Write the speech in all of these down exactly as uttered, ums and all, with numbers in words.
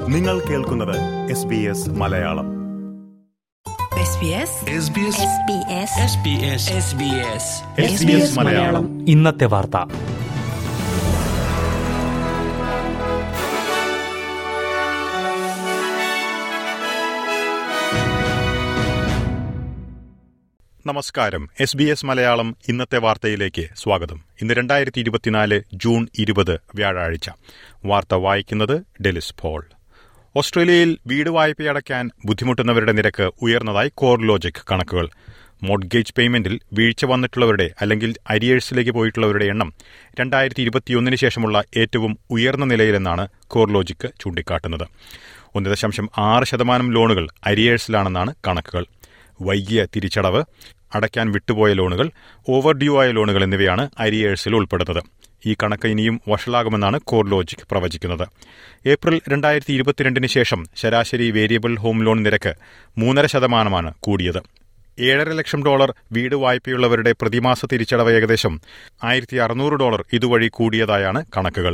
നിങ്ങൾ കേൾക്കുന്നത് S B S Malayalam. ഇന്നത്തെ വാർത്ത. നമസ്കാരം. എസ് ബി എസ് മലയാളം ഇന്നത്തെ വാർത്തയിലേക്ക് സ്വാഗതം. ഇന്ന് രണ്ടായിരത്തി ഇരുപത്തിനാല് ജൂൺ ഇരുപത് വ്യാഴാഴ്ച. വാർത്ത വായിക്കുന്നത് ഡെലിസ് പോൾ. ഓസ്ട്രേലിയയിൽ വീട് വായ്പയടയ്ക്കാൻ ബുദ്ധിമുട്ടുന്നവരുടെ നിരക്ക് ഉയർന്നതായി കോർലോജിക് കണക്കുകൾ. മോർട്ട്ഗേജ് പേയ്മെന്റിൽ വീഴ്ച വന്നിട്ടുള്ളവരുടെ അല്ലെങ്കിൽ അരിയേഴ്സിലേക്ക് പോയിട്ടുള്ളവരുടെ എണ്ണം രണ്ടായിരത്തി ഇരുപത്തിയൊന്നിന് ശേഷമുള്ള ഏറ്റവും ഉയർന്ന നിലയിലെന്നാണ് കോർലോജിക് ചൂണ്ടിക്കാട്ടുന്നത്. ഒന്ന് ദശാംശം ആറ് ശതമാനം ലോണുകൾ അരിയേഴ്സിലാണെന്നാണ് കണക്കുകൾ. വൈകിയ തിരിച്ചടവ്, അടയ്ക്കാൻ വിട്ടുപോയ ലോണുകൾ, ഓവർ ഡ്യൂ ആയ ലോണുകൾ എന്നിവയാണ് അരിയേഴ്സിൽ ഉൾപ്പെടുന്നത്. ഈ കണക്ക് ഇനിയും വഷളാകുമെന്നാണ് കോർലോജിക് പ്രവചിക്കുന്നത്. ഏപ്രിൽ രണ്ടായിരത്തി ഇരുപത്തിരണ്ടിന് ശേഷം ശരാശരി വേരിയബിൾ ഹോം ലോൺ നിരക്ക് മൂന്നര ശതമാനമാണ് കൂടിയത്. ഏഴര ലക്ഷം ഡോളർ വീട് വായ്പയുള്ളവരുടെ പ്രതിമാസ തിരിച്ചടവ് ഏകദേശം ആയിരത്തി അറുന്നൂറ് ഡോളർ ഇതുവഴി കൂടിയതായാണ് കണക്കുകൾ.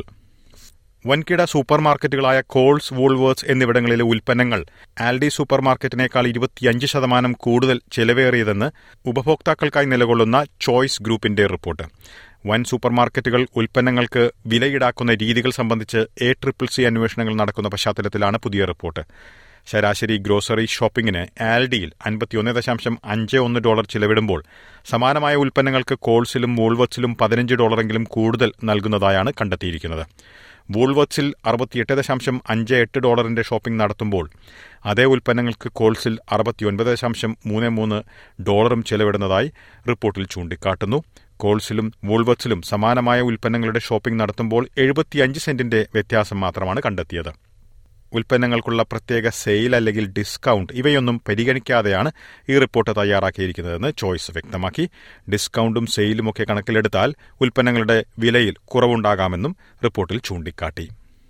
വൻകിട സൂപ്പർ മാർക്കറ്റുകളായ കോൾസ്, വൂൾവേഴ്സ് എന്നിവിടങ്ങളിലെ ഉൽപ്പന്നങ്ങൾ ആൽഡി സൂപ്പർ മാർക്കറ്റിനേക്കാൾ ഇരുപത്തിയഞ്ച് ശതമാനം കൂടുതൽ ചെലവേറിയതെന്ന് ഉപഭോക്താക്കൾക്കായി നിലകൊള്ളുന്ന ചോയ്സ് ഗ്രൂപ്പിന്റെ റിപ്പോർട്ട്. വൻ സൂപ്പർ മാർക്കറ്റുകൾ ഉൽപ്പന്നങ്ങൾക്ക് വില ഈടാക്കുന്ന രീതികൾ സംബന്ധിച്ച് എ ട്രിപ്പിൾ സി അന്വേഷണങ്ങൾ നടക്കുന്ന പശ്ചാത്തലത്തിലാണ് പുതിയ റിപ്പോർട്ട്. ശരാശരി ഗ്രോസറി ഷോപ്പിംഗിന് ആൽഡിയിൽ അൻപത്തിയൊന്ന് ദശാംശം അഞ്ച് ഒന്ന് ഡോളർ ചിലവിടുമ്പോൾ സമാനമായ ഉൽപ്പന്നങ്ങൾക്ക് കോൾസിലും വൂൾവർട്സിലും പതിനഞ്ച് ഡോളറെങ്കിലും കൂടുതൽ നൽകുന്നതായാണ് കണ്ടെത്തിയിരിക്കുന്നത്. വൂൾവർട്സിൽ അറുപത്തിയെട്ട് ദശാംശം അഞ്ച് എട്ട് ഡോളറിന്റെ ഷോപ്പിംഗ് നടത്തുമ്പോൾ അതേ ഉൽപ്പന്നങ്ങൾക്ക് കോൾസിൽ അറുപത്തിയൊൻപത് ദശാംശം മൂന്ന് മൂന്ന് ഡോളറും ചെലവിടുന്നതായി റിപ്പോർട്ടിൽ ചൂണ്ടിക്കാട്ടുന്നു. കോൾസിലും വൂൾവർട്സിലും സമാനമായ ഉൽപ്പന്നങ്ങളുടെ ഷോപ്പിംഗ് നടത്തുമ്പോൾ എഴുപത്തിയഞ്ച് സെന്റിന്റെ വ്യത്യാസം മാത്രമാണ് കണ്ടെത്തിയത്. ഉൽപ്പന്നങ്ങൾക്കുള്ള പ്രത്യേക സെയിൽ അല്ലെങ്കിൽ ഡിസ്കൌണ്ട് ഇവയൊന്നും പരിഗണിക്കാതെയാണ് ഈ റിപ്പോർട്ട് തയ്യാറാക്കിയിരിക്കുന്നതെന്ന് ചോയ്സ് വ്യക്തമാക്കി. ഡിസ്കൌണ്ടും സെയിലുമൊക്കെ കണക്കിലെടുത്താൽ ഉൽപ്പന്നങ്ങളുടെ വിലയിൽ കുറവുണ്ടാകാമെന്നും റിപ്പോർട്ടിൽ ചൂണ്ടിക്കാട്ടി.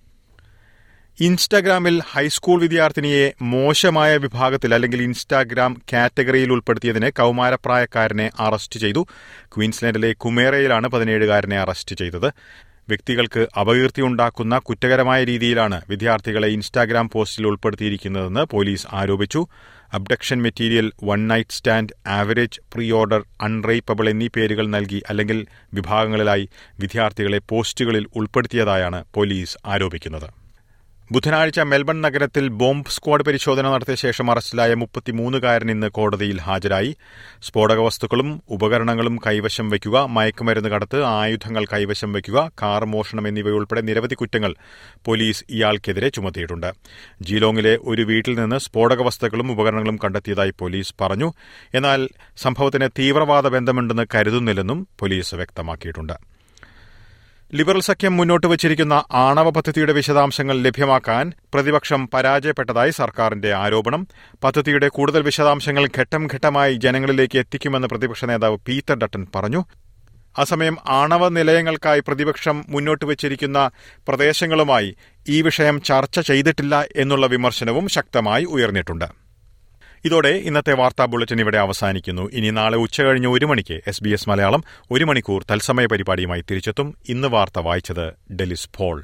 ഇൻസ്റ്റാഗ്രാമിൽ ഹൈസ്കൂൾ വിദ്യാർത്ഥിനിയെ മോശമായ വിഭാഗത്തിൽ അല്ലെങ്കിൽ ഇൻസ്റ്റാഗ്രാം കാറ്റഗറിയിൽ ഉൾപ്പെടുത്തിയതിന് കൌമാരപ്രായക്കാരനെ അറസ്റ്റ് ചെയ്തു. ക്വീൻസ്ലാൻഡിലെ കുമേറയിലാണ് പതിനേഴുകാരനെ അറസ്റ്റ് ചെയ്തത്. വ്യക്തികൾക്ക് അപകീർത്തിയുണ്ടാക്കുന്ന കുറ്റകരമായ രീതിയിലാണ് വിദ്യാർത്ഥികളെ ഇൻസ്റ്റാഗ്രാം പോസ്റ്റിൽ ഉൾപ്പെടുത്തിയിരിക്കുന്നതെന്ന് പോലീസ് ആരോപിച്ചു. Abduction material, one night stand, average, pre order, unrapeable എന്നീ പേരുകൾ നൽകി അല്ലെങ്കിൽ വിഭാഗങ്ങളിലായി വിദ്യാർത്ഥികളെ പോസ്റ്റുകളിൽ ഉൾപ്പെടുത്തിയതായാണ് പോലീസ് ആരോപിക്കുന്നത്. ബുധനാഴ്ച മെൽബൺ നഗരത്തിൽ ബോംബ് സ്ക്വാഡ് പരിശോധന നടത്തിയ ശേഷം അറസ്റ്റിലായ മുപ്പത്തിമൂന്നുകാരൻ ഇന്ന് കോടതിയിൽ ഹാജരായി. സ്ഫോടക വസ്തുക്കളും ഉപകരണങ്ങളും കൈവശം വയ്ക്കുക, മയക്കുമരുന്ന് കടത്ത്, ആയുധങ്ങൾ കൈവശം വയ്ക്കുക, കാർ മോഷണം എന്നിവയുൾപ്പെടെ നിരവധി കുറ്റങ്ങൾ പോലീസ് ഇയാൾക്കെതിരെ ചുമത്തിയിട്ടുണ്ട്. ജീലോങ്ങിലെ ഒരു വീട്ടിൽ നിന്ന് സ്ഫോടക വസ്തുക്കളും ഉപകരണങ്ങളും കണ്ടെത്തിയതായി പോലീസ് പറഞ്ഞു. എന്നാൽ സംഭവത്തിന് തീവ്രവാദ ബന്ധമുണ്ടെന്ന് കരുതുന്നില്ലെന്നും പോലീസ് വ്യക്തമാക്കിയിട്ടുണ്ട്. ലിബറൽ സഖ്യം മുന്നോട്ട് വച്ചിരിക്കുന്ന ആണവ പദ്ധതിയുടെ വിശദാംശങ്ങൾ ലഭ്യമാക്കാൻ പ്രതിപക്ഷം പരാജയപ്പെട്ടതായി സർക്കാരിന്റെ ആരോപണം. പദ്ധതിയുടെ കൂടുതൽ വിശദാംശങ്ങൾ ഘട്ടം ഘട്ടമായി ജനങ്ങളിലേക്ക് എത്തിക്കുമെന്ന് പ്രതിപക്ഷ നേതാവ് പീറ്റർ ഡട്ടൺ പറഞ്ഞു. അസമയം ആണവ നിലയങ്ങൾക്കായി പ്രതിപക്ഷം മുന്നോട്ട് വച്ചിരിക്കുന്ന പ്രദേശങ്ങളുമായി ഈ വിഷയം ചർച്ച ചെയ്തിട്ടില്ല എന്നുള്ള വിമർശനവും ശക്തമായി ഉയർന്നിട്ടുണ്ട്. ഇതോടെ ഇന്നത്തെ വാർത്താ ബുള്ളറ്റിൻ ഇവിടെ അവസാനിക്കുന്നു. ഇനി നാളെ ഉച്ചകഴിഞ്ഞ് ഒരു മണിക്ക് എസ് ബി എസ് മലയാളം ഒരു മണിക്കൂർ തത്സമയ പരിപാടിയുമായി തിരിച്ചെത്തും. ഇന്ന് വാർത്ത വായിച്ചത് ഡെലിസ് പോൾ.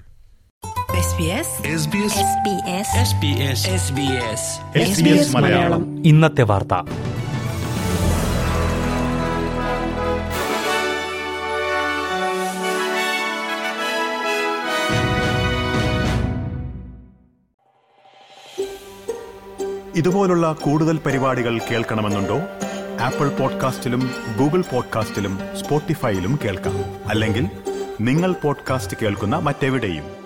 ഇന്നത്തെ വാർത്ത. ഇതുപോലുള്ള കൂടുതൽ പരിപാടികൾ കേൾക്കണമെന്നുണ്ടോ? ആപ്പിൾ പോഡ്കാസ്റ്റിലും ഗൂഗിൾ പോഡ്കാസ്റ്റിലും സ്പോട്ടിഫൈയിലും കേൾക്കാം. അല്ലെങ്കിൽ നിങ്ങൾ പോഡ്കാസ്റ്റ് കേൾക്കുന്ന മറ്റെവിടെയും